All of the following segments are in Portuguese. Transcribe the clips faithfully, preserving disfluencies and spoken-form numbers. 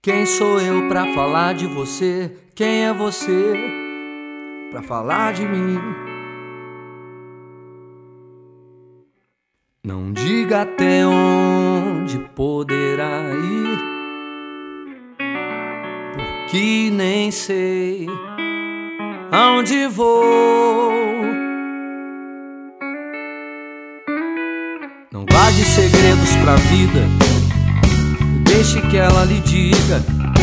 Quem sou eu pra falar de você? Quem é você pra falar de mim? Não diga até onde poderá ir, porque nem sei aonde vou. Não guarde segredos pra vida, deixe que ela lhe diga.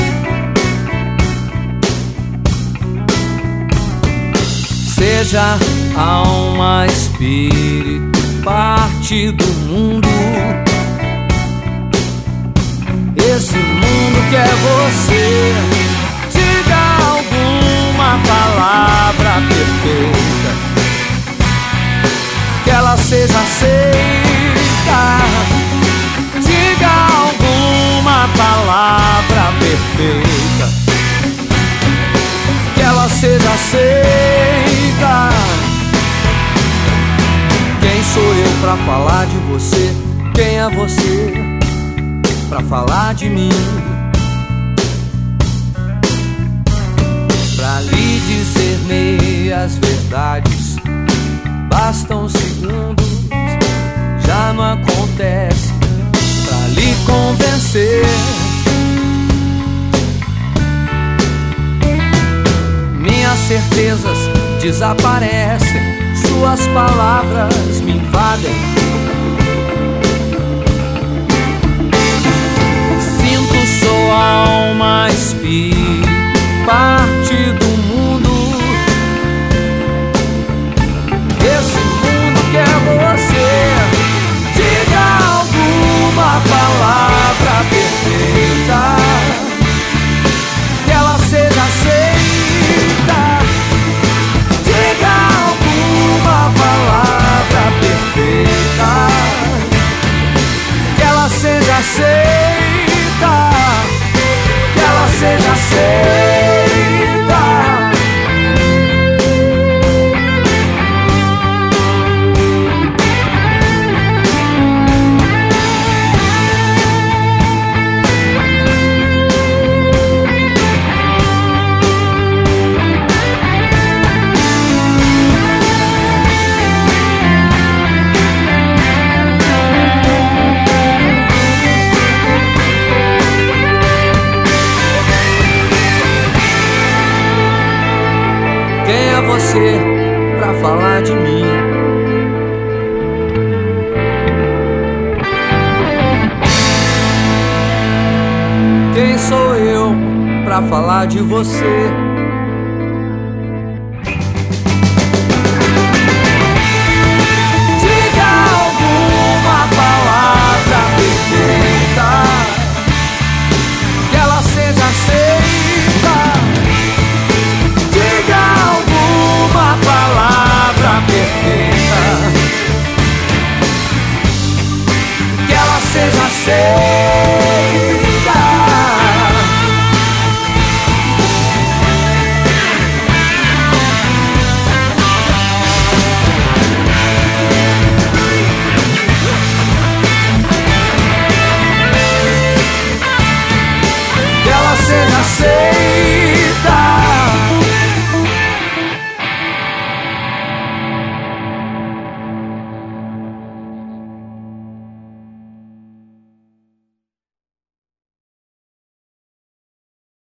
Seja alma, espírito, parte do mundo. Esse mundo que é você. Diga alguma palavra perfeita, que ela seja aceita. Diga alguma palavra perfeita, que ela seja aceita. Quem sou eu pra falar de você? Quem é você pra falar de mim? Pra lhe dizer meias verdades bastam segundos, já não acontece. Pra lhe convencer, minhas certezas desaparecem, suas palavras me invadem. Sinto, sou alma, espírito, parte do mundo. Esse mundo que é você. Diga alguma palavra perfeita, que ela seja aceita. Diga alguma palavra perfeita, que ela seja aceita, que ela seja aceita. Quem é você pra falar de mim? Quem sou eu pra falar de você? Diga alguma palavra perfeita, que ela seja aceita. Diga alguma palavra perfeita, que ela seja aceita. Que ela seja aceita.